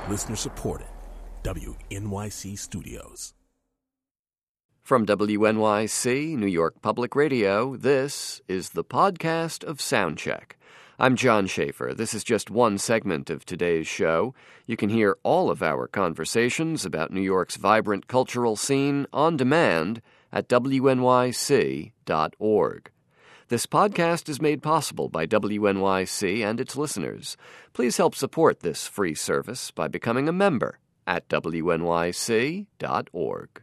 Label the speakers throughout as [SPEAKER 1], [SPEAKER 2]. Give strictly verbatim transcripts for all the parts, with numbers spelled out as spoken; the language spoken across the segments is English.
[SPEAKER 1] Listener supported. W N Y C Studios.
[SPEAKER 2] From W N Y C, New York Public Radio, this is the podcast of Soundcheck. I'm John Schaefer. This is just one segment of today's show. You can hear all of our conversations about New York's vibrant cultural scene on demand at W N Y C dot org. This podcast is made possible by W N Y C and its listeners. Please help support this free service by becoming a member at W N Y C dot org.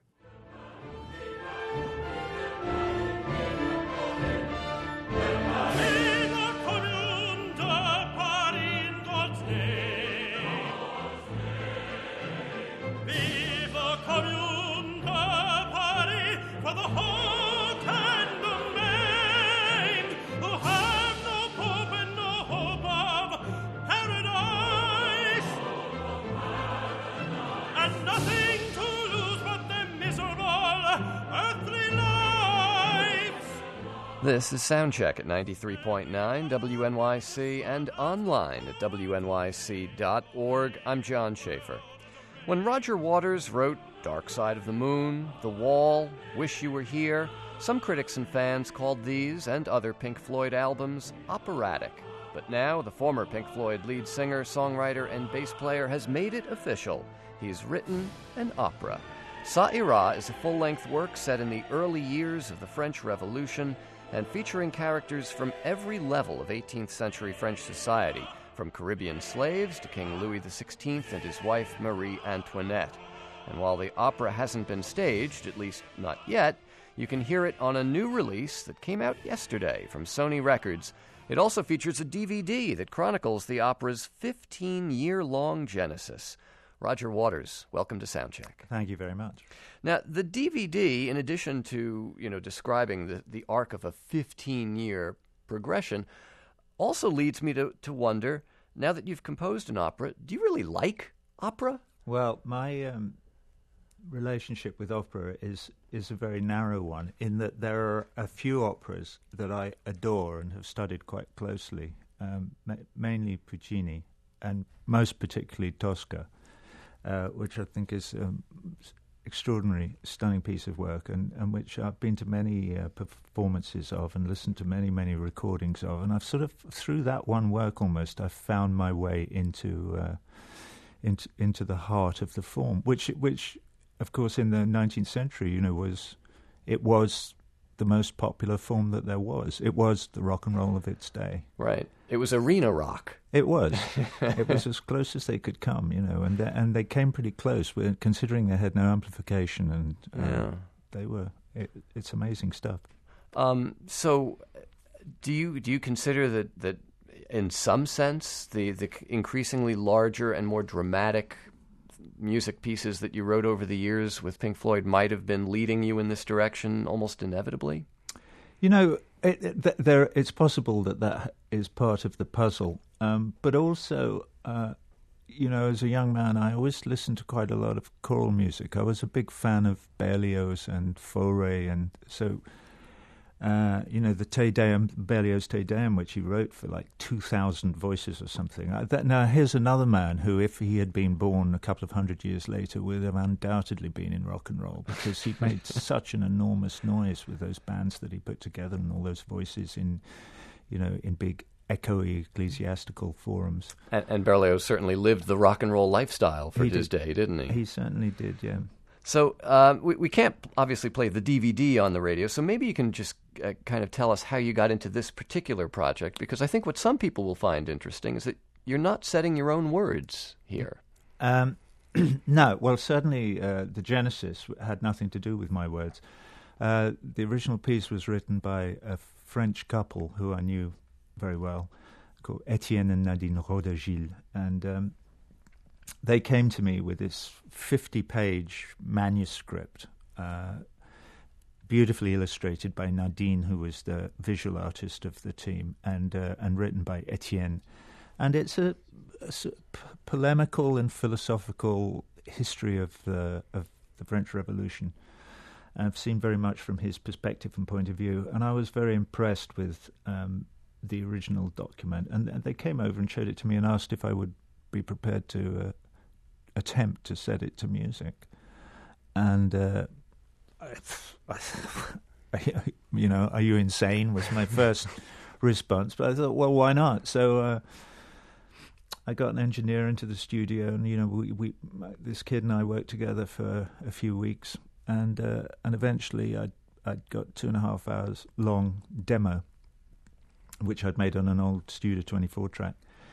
[SPEAKER 2] This is Soundcheck at ninety-three point nine W N Y C and online at W N Y C dot org. I'm John Schaefer. When Roger Waters wrote Dark Side of the Moon, The Wall, Wish You Were Here, some critics and fans called these and other Pink Floyd albums operatic. But now the former Pink Floyd lead singer, songwriter, and bass player has made it official. He's written an opera. Ça Ira is a full-length work set in the early years of the French Revolution and featuring characters from every level of eighteenth century French society, from Caribbean slaves to King Louis the sixteenth and his wife Marie Antoinette. And while the opera hasn't been staged, at least not yet, you can hear it on a new release that came out yesterday from Sony Records. It also features a D V D that chronicles the opera's fifteen-year-long genesis. Roger Waters, welcome to Soundcheck.
[SPEAKER 3] Thank you very much.
[SPEAKER 2] Now, the D V D, in addition to, you know, describing the, the arc of a fifteen-year progression, also leads me to, to wonder, now that you've composed an opera, do you really like opera?
[SPEAKER 3] Well, my um, relationship with opera is, is a very narrow one, in that there are a few operas that I adore and have studied quite closely, um, ma- mainly Puccini, and most particularly Tosca. Uh, which I think is an um, extraordinary, stunning piece of work, and, and which I've been to many uh, performances of and listened to many, many recordings of. And I've sort of, through that one work almost, I've found my way into uh, into, into the heart of the form, which, which, of course, in the nineteenth century, you know, was it was the most popular form that there was. It was the rock and roll of its day.
[SPEAKER 2] Right. It was arena rock.
[SPEAKER 3] It was. It was as close as they could come, you know, and they, and they came pretty close, considering they had no amplification, and uh,
[SPEAKER 2] yeah.
[SPEAKER 3] they were. It, it's amazing stuff.
[SPEAKER 2] Um, so, do you do you consider that that in some sense the the increasingly larger and more dramatic music pieces that you wrote over the years with Pink Floyd might have been leading you in this direction almost inevitably?
[SPEAKER 3] You know, it, it, there, it's possible that that is part of the puzzle. Um, but also, uh, you know, as a young man, I always listened to quite a lot of choral music. I was a big fan of Berlioz and Fauré, and so, uh, you know, the Te Deum, Berlioz Te Deum, which he wrote for like two thousand voices or something. I, that, now, here's another man who, if he had been born a couple of hundred years later, would have undoubtedly been in rock and roll, because he made such an enormous noise with those bands that he put together and all those voices in, you know, in big echoey ecclesiastical forums.
[SPEAKER 2] And, and Berlioz certainly lived the rock and roll lifestyle for
[SPEAKER 3] he
[SPEAKER 2] his
[SPEAKER 3] did.
[SPEAKER 2] day, didn't he?
[SPEAKER 3] He certainly did, yeah.
[SPEAKER 2] So um, we, we can't obviously play the D V D on the radio, so maybe you can just uh, kind of tell us how you got into this particular project, because I think what some people will find interesting is that you're not setting your own words here.
[SPEAKER 3] Um, no, well, certainly uh, the genesis had nothing to do with my words. Uh, the original piece was written by a French couple who I knew very well, called Etienne and Nadine Rodagil, and um, they came to me with this fifty-page manuscript, uh, beautifully illustrated by Nadine, who was the visual artist of the team, and uh, and written by Etienne. And it's a, a sort of p- polemical and philosophical history of the of the French Revolution. I've seen very much from his perspective and point of view, and I was very impressed with um, the original document. And, and they came over and showed it to me and asked if I would be prepared to uh, attempt to set it to music. And, uh, I, I, you know, are you insane was my first response. But I thought, well, why not? So uh, I got an engineer into the studio, and, you know, we, we this kid and I worked together for a few weeks. And uh, and eventually I'd, I'd got two and a half hours long demo, which I'd made on an old Studio twenty-four track.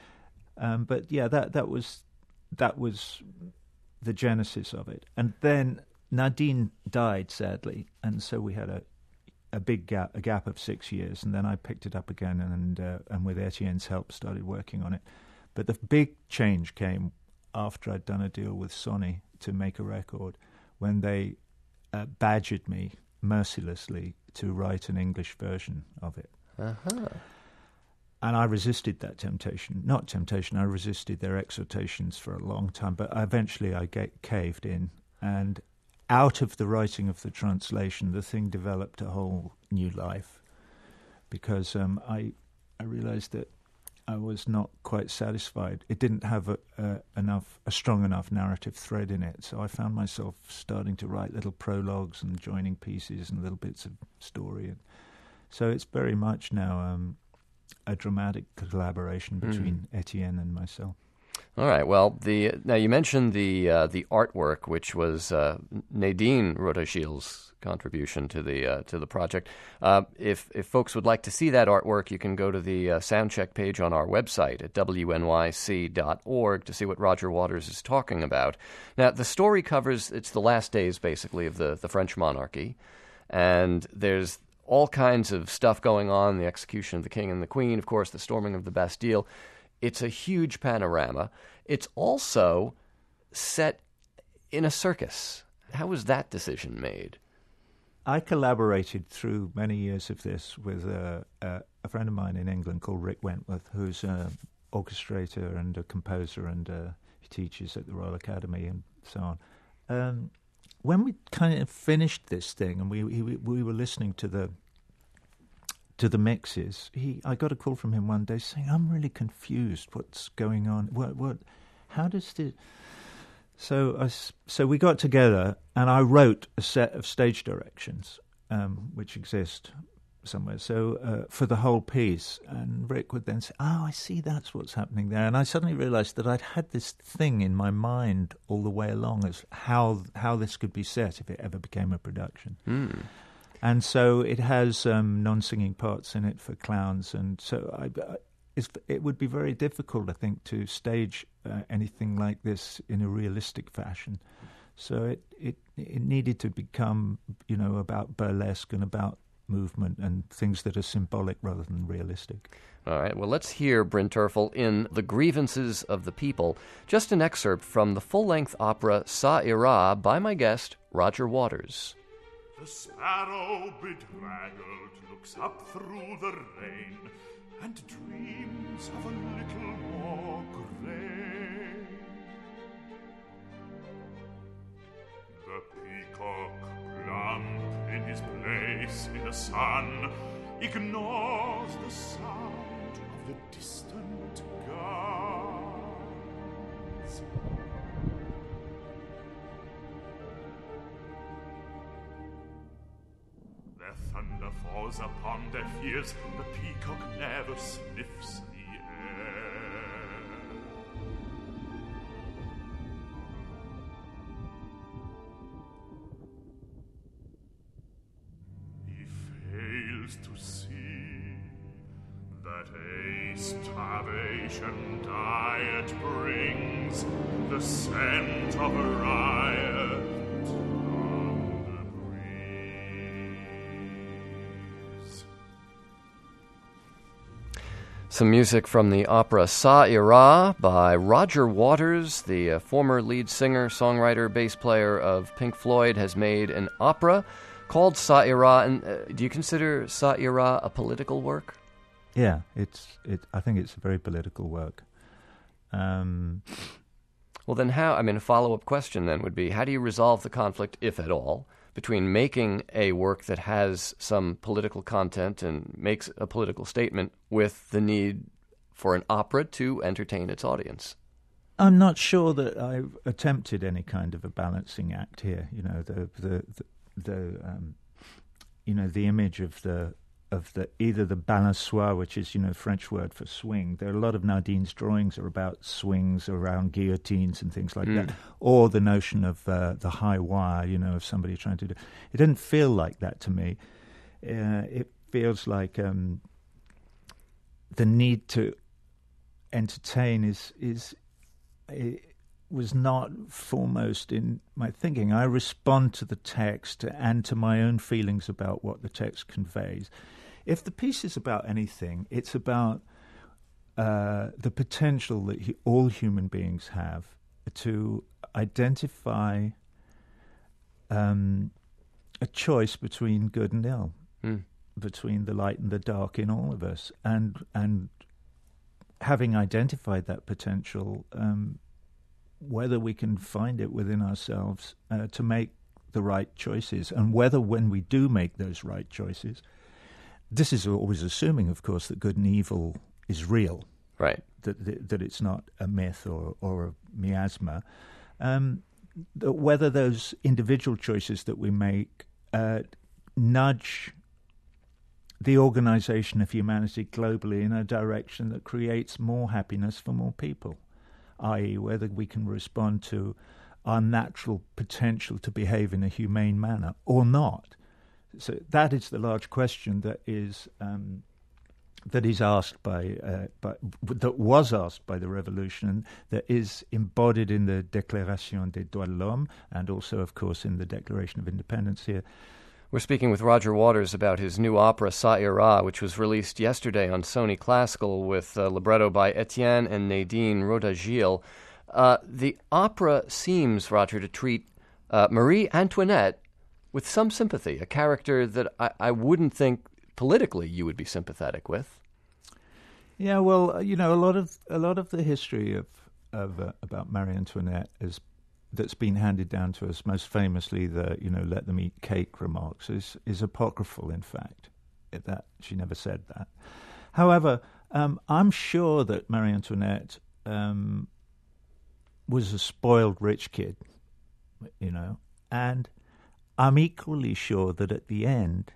[SPEAKER 3] Um, but yeah, that, that was that was the genesis of it. And then Nadine died, sadly, and so we had a a big gap, a gap of six years, and then I picked it up again, and uh, and with Etienne's help, started working on it. But the big change came after I'd done a deal with Sony to make a record, when they uh, badgered me mercilessly to write an English version of it.
[SPEAKER 2] Uh-huh.
[SPEAKER 3] And I resisted that temptation. Not temptation, I resisted their exhortations for a long time, but eventually I get caved in, and out of the writing of the translation, the thing developed a whole new life, because um, I I realized that I was not quite satisfied. It didn't have a, a, enough a strong enough narrative thread in it, so I found myself starting to write little prologues and joining pieces and little bits of story. And so it's very much now um, a dramatic collaboration between mm. Etienne and myself.
[SPEAKER 2] All right. Well, the now you mentioned the uh, the artwork, which was uh, Nadine Rothschild's contribution to the uh, to the project. Uh, if if folks would like to see that artwork, you can go to the uh, soundcheck page on our website at W N Y C dot org to see what Roger Waters is talking about. Now, the story covers it's the last days, basically, of the the French monarchy, and there's all kinds of stuff going on: the execution of the king and the queen, of course, the storming of the Bastille. It's a huge panorama. It's also set in a circus. How was that decision made?
[SPEAKER 3] I collaborated through many years of this with a, a, a friend of mine in England called Rick Wentworth, who's an orchestrator and a composer, and uh, he teaches at the Royal Academy and so on. Um, when we kind of finished this thing and we he, we were listening to the to the mixes, he I got a call from him one day saying, "I'm really confused. What's going on? What what? How does the?" So I, so we got together and I wrote a set of stage directions, um, which exist somewhere. So uh, for the whole piece, and Rick would then say, "Oh, I see. That's what's happening there." And I suddenly realised that I'd had this thing in my mind all the way along as how how this could be set if it ever became a production.
[SPEAKER 2] Mm.
[SPEAKER 3] And so it has um, non-singing parts in it for clowns, and so I, I, it's, it would be very difficult, I think, to stage uh, anything like this in a realistic fashion. So it, it it needed to become, you know, about burlesque and about movement and things that are symbolic rather than realistic.
[SPEAKER 2] All right, well, let's hear Bryn Terfel in The Grievances of the People, just an excerpt from the full-length opera Ça Ira by my guest, Roger Waters.
[SPEAKER 4] The sparrow bedraggled looks up through the rain and dreams of a little more grain. The peacock, plump in his place in the sun, ignores the sound of the distant guns. Thunder falls upon their ears. The peacock never sniffs the air. He fails to see that a starvation diet brings the scent of a riot.
[SPEAKER 2] Some music from the opera Ça Ira by Roger Waters, the uh, former lead singer, songwriter, bass player of Pink Floyd, has made an opera called Ça Ira. And uh, do you consider Ça Ira a political work?
[SPEAKER 3] Yeah, it's. It. I think it's a very political work. Um,
[SPEAKER 2] well, then how? I mean, a follow-up question then would be: how do you resolve the conflict, if at all, between making a work that has some political content and makes a political statement with the need for an opera to entertain its audience?
[SPEAKER 3] I'm not sure that I've attempted any kind of a balancing act here. You know, the the the, the um, you know the image of the of the either the balançoire, which is you know French word for swing. There are a lot of Nadine's drawings are about swings around guillotines and things like mm. that, or the notion of uh, the high wire. You know, of somebody trying to do. It didn't feel like that to me. Uh, it feels like um, the need to entertain is is. It was not foremost in my thinking. I respond to the text and to my own feelings about what the text conveys. If the piece is about anything, it's about uh, the potential that he, all human beings have to identify um, a choice between good and ill, mm. between the light and the dark in all of us, and and. Having identified that potential, um, whether we can find it within ourselves uh, to make the right choices, and whether when we do make those right choices, this is always assuming, of course, that good and evil is real,
[SPEAKER 2] right?
[SPEAKER 3] That that, that it's not a myth or or a miasma. Um, that whether those individual choices that we make uh, nudge the organization of humanity globally in a direction that creates more happiness for more people, that is whether we can respond to our natural potential to behave in a humane manner or not. So that is the large question that is um, that is asked by, uh, by that was asked by the revolution, and that is embodied in the Déclaration des droits de l'homme, and also, of course, in the Declaration of Independence here.
[SPEAKER 2] We're speaking with Roger Waters about his new opera, Ça ira, which was released yesterday on Sony Classical with a libretto by Etienne and Nadine Rodagil. Uh, the opera seems, Roger, to treat uh, Marie Antoinette with some sympathy, a character that I, I wouldn't think politically you would be sympathetic with.
[SPEAKER 3] Yeah, well, you know, a lot of a lot of the history of of uh, about Marie Antoinette is. That's been handed down to us, most famously the, you know, let them eat cake remarks, is, is apocryphal, in fact. That she never said that. However, um, I'm sure that Marie Antoinette um, was a spoiled rich kid, you know, and I'm equally sure that at the end,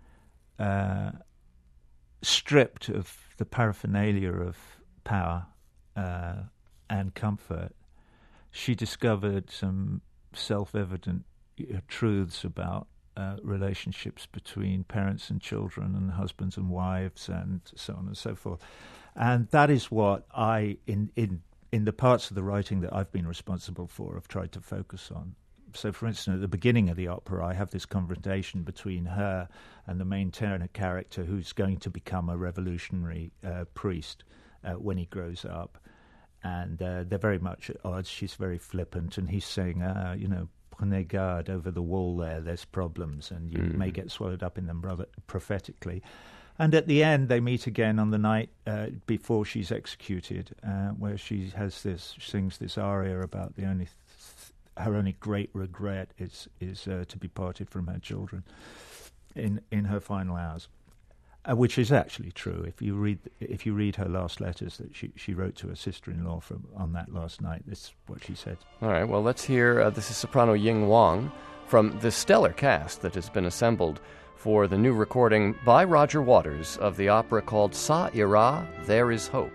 [SPEAKER 3] uh, stripped of the paraphernalia of power uh, and comfort, she discovered some self-evident uh, truths about uh, relationships between parents and children and husbands and wives and so on and so forth. And that is what I, in, in, in the parts of the writing that I've been responsible for, have tried to focus on. So, for instance, at the beginning of the opera, I have this confrontation between her and the main tenor character who's going to become a revolutionary uh, priest uh, when he grows up. And uh, they're very much at odds. She's very flippant, and he's saying, uh, you know, prenez garde, over the wall there, there's problems, and you mm. may get swallowed up in them rather prophetically. And at the end, they meet again on the night uh, before she's executed, uh, where she has this, sings this aria about the only, th- her only great regret is is uh, to be parted from her children in in her final hours. Uh, which is actually true. If you read, if you read her last letters that she, she wrote to her sister-in-law from on that last night, this is what she said.
[SPEAKER 2] All right. Well, let's hear. Uh, this is soprano Ying Wang from the stellar cast that has been assembled for the new recording by Roger Waters of the opera called Ça ira, There is Hope.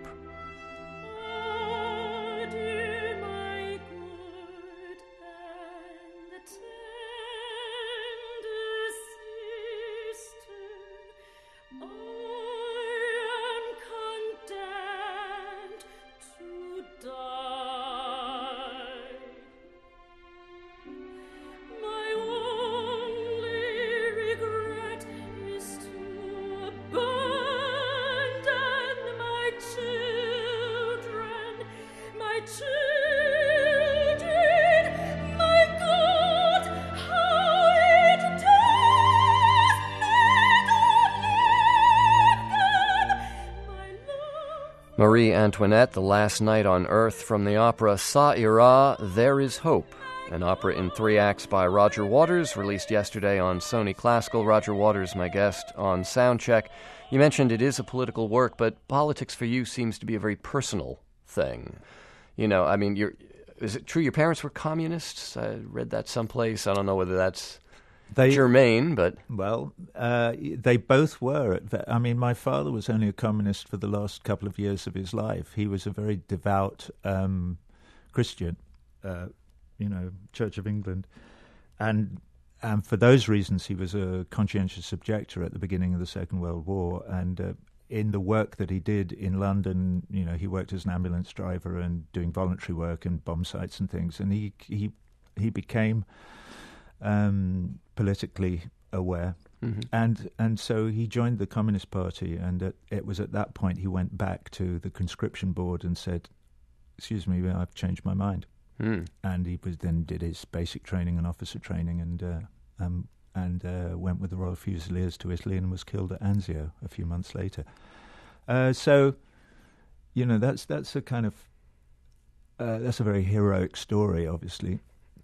[SPEAKER 2] Marie Antoinette, The Last Night on Earth, from the opera Ça ira, There is Hope, an opera in three acts by Roger Waters, released yesterday on Sony Classical. Roger Waters, my guest on Soundcheck. You mentioned it is a political work, but politics for you seems to be a very personal thing. You know, I mean, you're, is it true your parents were communists? I read that someplace. I don't know whether that's
[SPEAKER 3] they,
[SPEAKER 2] germane, but...
[SPEAKER 3] Well, uh, they both were. I mean, my father was only a communist for the last couple of years of his life. He was a very devout um, Christian, uh, you know, Church of England. And, and for those reasons, he was a conscientious objector at the beginning of the Second World War. And uh, in the work that he did in London, you know, he worked as an ambulance driver and doing voluntary work in bomb sites and things. And he he he became um, politically aware, mm-hmm. and and so he joined the Communist Party. And at, it was at that point he went back to the conscription board and said, "Excuse me, I've changed my mind." Mm. And he was then did his basic training and officer training, and uh, um, and uh, went with the Royal Fusiliers to Italy and was killed at Anzio a few months later. Uh, so, you know, that's that's a kind of uh, that's a very heroic story. Obviously,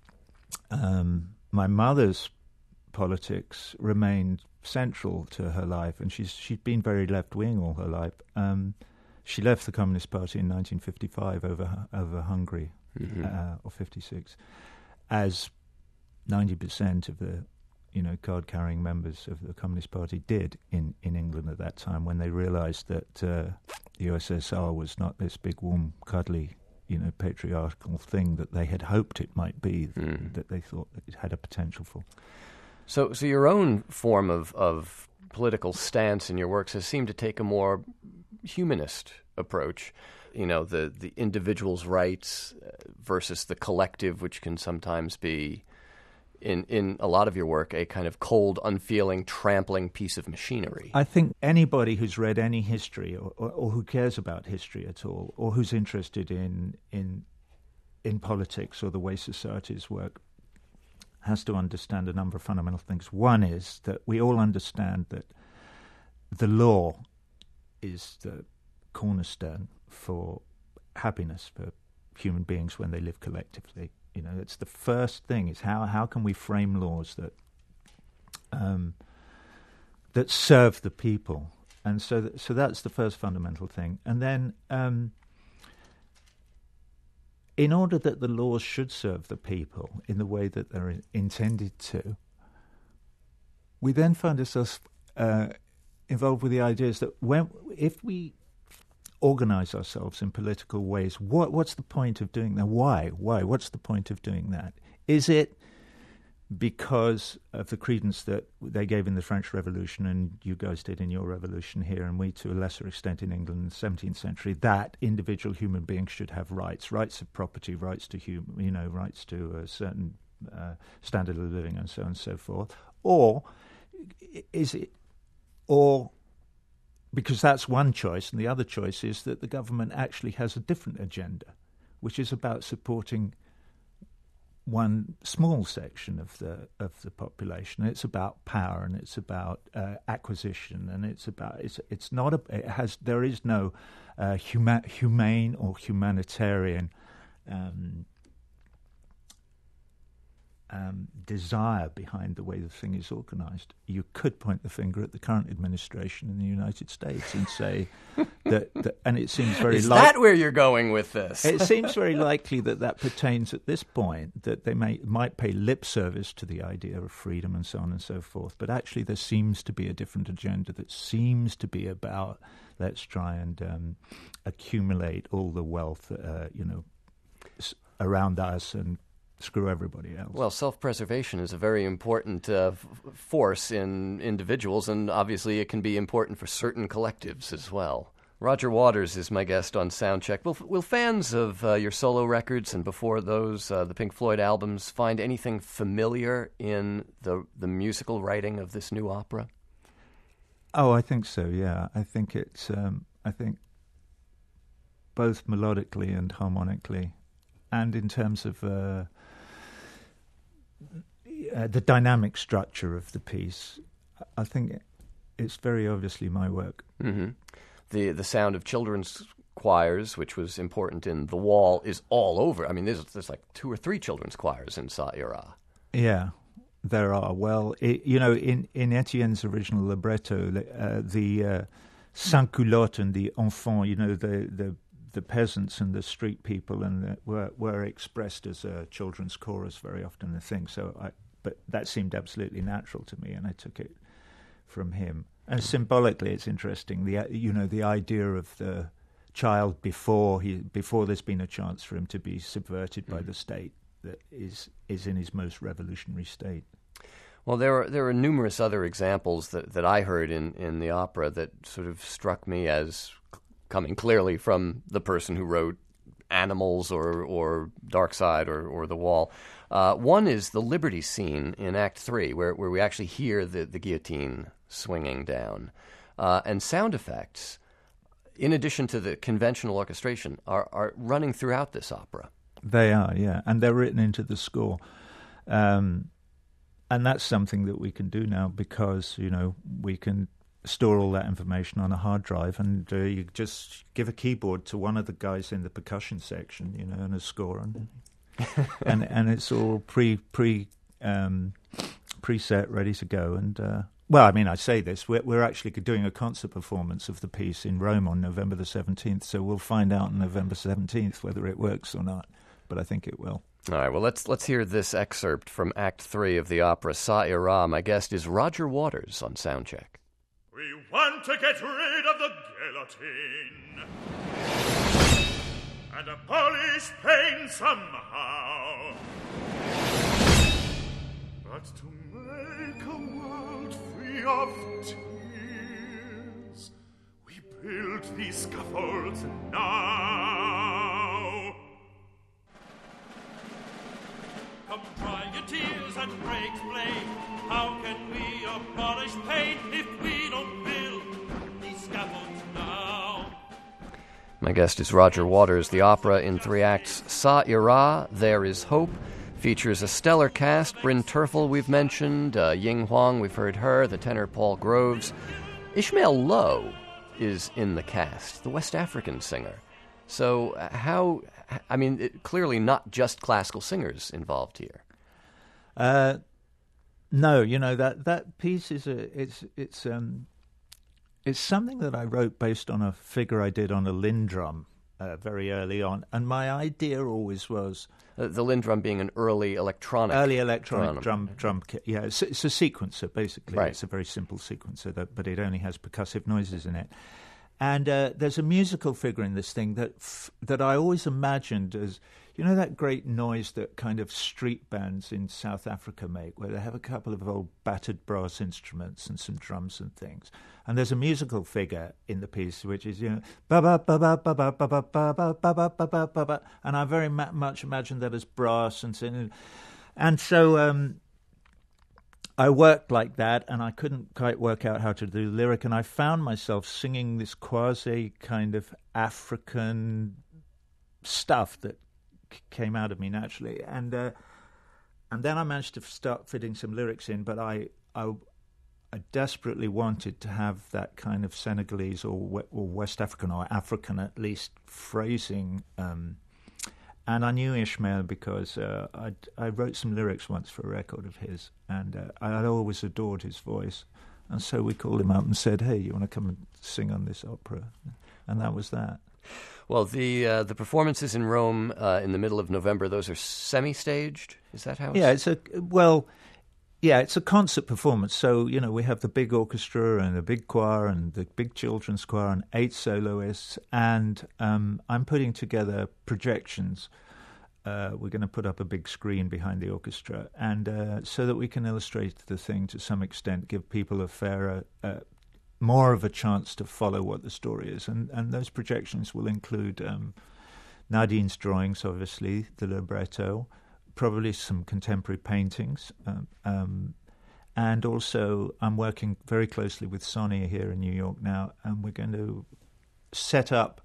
[SPEAKER 3] um, my mother's politics remained central to her life, and she's she'd been very left wing all her life. Um, she left the Communist Party in nineteen fifty-five over over Hungary. Mm-hmm. Uh, or fifty-six, as ninety percent of the, you know, card-carrying members of the Communist Party did in, in England at that time, when they realised that uh, the U S S R was not this big, warm, cuddly, you know, patriarchal thing that they had hoped it might be, mm. that they thought that it had a potential for.
[SPEAKER 2] So, so your own form of, of political stance in your works has seemed to take a more humanist approach. You know, the, the individual's rights versus the collective, which can sometimes be, in, in a lot of your work, a kind of cold, unfeeling, trampling piece of machinery.
[SPEAKER 3] I think anybody who's read any history or, or, or who cares about history at all, or who's interested in, in, in politics or the way societies work, has to understand a number of fundamental things. One is that we all understand that the law is the cornerstone for happiness for human beings when they live collectively. You know, it's the first thing. Is how how can we frame laws that um, that serve the people, and so th- so that's the first fundamental thing. And then, um, in order that the laws should serve the people in the way that they're intended to, we then find ourselves uh, involved with the ideas that when if we organize ourselves in political ways, what what's the point of doing that? Why? Why? What's the point of doing that? Is it because of the credence that they gave in the French Revolution, and you guys did in your revolution here, and we to a lesser extent in England in the seventeenth century, that individual human beings should have rights, rights of property, rights to human, you know, rights to a certain uh, standard of living, and so on and so forth? Or is it, or because that's one choice, and the other choice is that the government actually has a different agenda, which is about supporting one small section of the of the population. It's about power, and it's about uh, acquisition, and it's about it's it's not a it has there is no uh, huma- humane or humanitarian um, Um, desire behind the way the thing is organised. You could point the finger at the current administration in the United States and say that, that, and it seems very
[SPEAKER 2] is
[SPEAKER 3] li-
[SPEAKER 2] that where you're going with this?
[SPEAKER 3] It seems very likely that that pertains at this point, that they may might pay lip service to the idea of freedom and so on and so forth, but actually there seems to be a different agenda that seems to be about let's try and um, accumulate all the wealth, uh, you know, s- around us and screw everybody else.
[SPEAKER 2] Well, self-preservation is a very important uh, f- force in individuals, and obviously it can be important for certain collectives as well. Roger Waters is my guest on Soundcheck. Will, will fans of uh, your solo records and before those, uh, the Pink Floyd albums, find anything familiar in the the musical writing of this new opera?
[SPEAKER 3] Oh, I think so, yeah. I think it's, um, I think both melodically and harmonically, and in terms of uh, uh, the dynamic structure of the piece, I think it's very obviously my work.
[SPEAKER 2] Mm-hmm. The the sound of children's choirs, which was important in The Wall, is all over. I mean, there's, there's like two or three children's choirs in Ça Ira.
[SPEAKER 3] Yeah, there are. Well, it, you know, in, in Etienne's original libretto, uh, the uh, sans-culotte and the enfant, you know, the, the the peasants and the street people, and the, were were expressed as a children's chorus very often. The thing, so I, but that seemed absolutely natural to me, and I took it from him. And symbolically, it's interesting. The you know the idea of the child before he before there's been a chance for him to be subverted mm. by the state that is is in his most revolutionary state.
[SPEAKER 2] Well, there are there are numerous other examples that, that I heard in, in the opera that sort of struck me as coming clearly from the person who wrote Animals or or Dark Side or, or The Wall. Uh, one is the Liberty scene in Act Three, where where we actually hear the, the guillotine swinging down, uh, and sound effects, in addition to the conventional orchestration, are are running throughout this opera.
[SPEAKER 3] They are, yeah, and they're written into the score. Um, And that's something that we can do now because, you know, we can store all that information on a hard drive, and uh, you just give a keyboard to one of the guys in the percussion section, you know, and a score, and and, and it's all pre pre um, preset, ready to go. And uh, well, I mean, I say this, we're, we're actually doing a concert performance of the piece in Rome on November the seventeenth, so we'll find out on November seventeenth whether it works or not. But I think it will.
[SPEAKER 2] All right, well, let's let's hear this excerpt from Act Three of the opera Sa Ira. My guest is Roger Waters on Soundcheck.
[SPEAKER 4] We want to get rid of the guillotine and abolish pain somehow. But to make a world free of tears, we build these scaffolds now.
[SPEAKER 5] Come dry your tears and break flame. How can we abolish pain if we don't build these scaffolds now?
[SPEAKER 2] My guest is Roger Waters. The opera in three acts, Sa Ira, There Is Hope, features a stellar cast. Bryn Terfel, we've mentioned. Uh, Ying Huang, we've heard her. The tenor, Paul Groves. Ishmael Lowe is in the cast, the West African singer. So how... I mean, it, clearly not just classical singers involved here.
[SPEAKER 3] Uh, no, you know that that piece is a it's it's um it's something that I wrote based on a figure I did on a Lindrum uh, very early on, and my idea always was
[SPEAKER 2] uh, the Lindrum being an early electronic
[SPEAKER 3] early electronic
[SPEAKER 2] drum
[SPEAKER 3] drum drum kit. Yeah, it's, it's a sequencer basically.
[SPEAKER 2] Right.
[SPEAKER 3] It's a very simple sequencer, that, but it only has percussive noises in it. And uh, there's a musical figure in this thing that f- that I always imagined as, you know, that great noise that kind of street bands in South Africa make, where they have a couple of old battered brass instruments and some drums and things. And there's a musical figure in the piece which is, you know, ba ba ba ba ba ba ba ba ba ba ba ba ba ba ba ba, and I very ma- much imagine that as brass and singing. And so um, I worked like that, and I couldn't quite work out how to do lyric, and I found myself singing this quasi kind of African stuff that c- came out of me naturally, and uh, and then I managed to start fitting some lyrics in, but I I, I desperately wanted to have that kind of Senegalese or or West African or African at least phrasing. Um, And I knew Ishmael because uh, I I wrote some lyrics once for a record of his, and uh, I had always adored his voice. And so we called him up and said, hey, you want to come and sing on this opera? And that was that.
[SPEAKER 2] Well, the uh, the performances in Rome uh, in the middle of November, those are semi-staged? Is that how it's...
[SPEAKER 3] Yeah, it's a, well, yeah, it's a concert performance. So, you know, we have the big orchestra and the big choir and the big children's choir and eight soloists. And um, I'm putting together projections. Uh, we're going to put up a big screen behind the orchestra, and uh, so that we can illustrate the thing to some extent, give people a fairer, uh, more of a chance to follow what the story is. And, and those projections will include um, Nadine's drawings, obviously, the libretto, probably some contemporary paintings, um, um, and also I'm working very closely with Sony here in New York now, and we're going to set up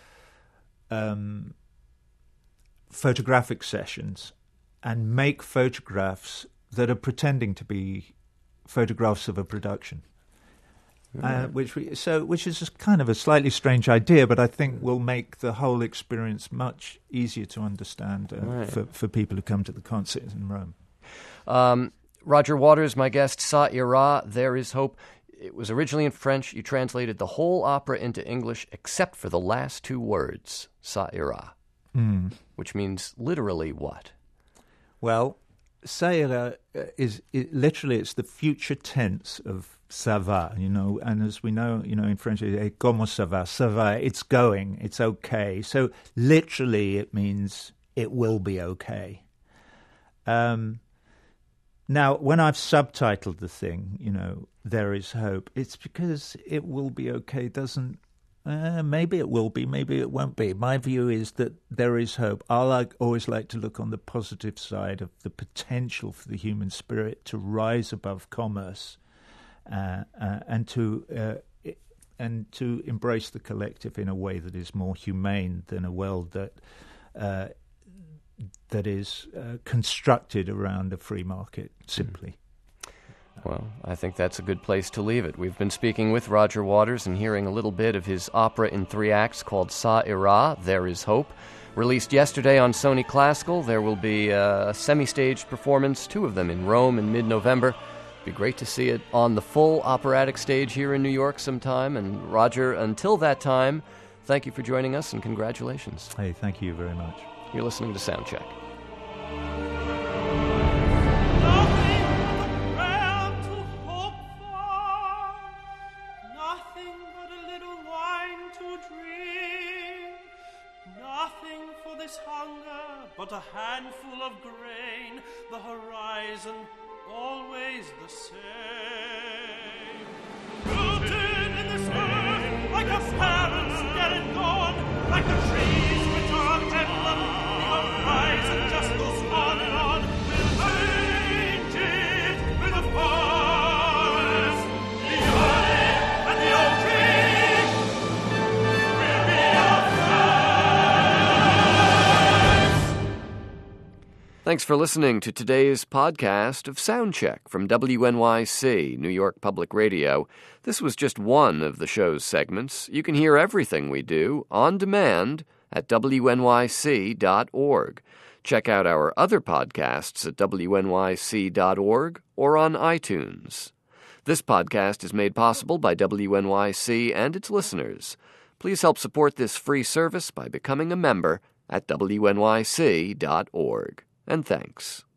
[SPEAKER 3] um, photographic sessions and make photographs that are pretending to be photographs of a production. Uh, which we, so, which is just kind of a slightly strange idea, but I think will make the whole experience much easier to understand uh, right. for, for people who come to the concerts in Rome.
[SPEAKER 2] Um, Roger Waters, my guest, Sa Ira, There Is Hope. it was originally in French. You translated the whole opera into English except for the last two words, ça ira,
[SPEAKER 3] Mm.
[SPEAKER 2] which means literally what?
[SPEAKER 3] Well, ça ira is it, literally it's the future tense of ça va, you know, and as we know, you know, in French, it's comment ça va, ça va, it's going, it's okay. So literally it means it will be okay. Um, now, when I've subtitled the thing, you know, there is hope, it's because it will be okay doesn't, uh, maybe it will be, maybe it won't be. My view is that there is hope. I like, always like to look on the positive side of the potential for the human spirit to rise above commerce uh, uh, and to uh, and to embrace the collective in a way that is more humane than a world that uh, that is uh, constructed around a free market, simply.
[SPEAKER 2] Well, I think that's a good place to leave it. We've been speaking with Roger Waters and hearing a little bit of his opera in three acts called Ça ira, There is Hope. Released yesterday on Sony Classical, there will be a semi-staged performance, two of them in Rome in mid-November. Be great to see it on the full operatic stage here in New York sometime. And Roger, until that time, thank you for joining us and congratulations.
[SPEAKER 3] Hey, thank you very much.
[SPEAKER 2] You're listening to Soundcheck.
[SPEAKER 5] Nothing but a prayer to hope for, nothing but a little wine to drink, nothing for this hunger but a handful of grain, the horizon always the same. Rooted in this earth like a parent's dead and gone, like the trees which are emblem, the horizon just goes on and on. We'll change it with the forest, the olive and the oak tree will be our friends.
[SPEAKER 2] Thanks for listening to today's podcast of Soundcheck from W N Y C, New York Public Radio. This was just one of the show's segments. You can hear everything we do on demand at W N Y C dot org. Check out our other podcasts at W N Y C dot org or on iTunes. This podcast is made possible by W N Y C and its listeners. Please help support this free service by becoming a member at W N Y C dot org. And thanks.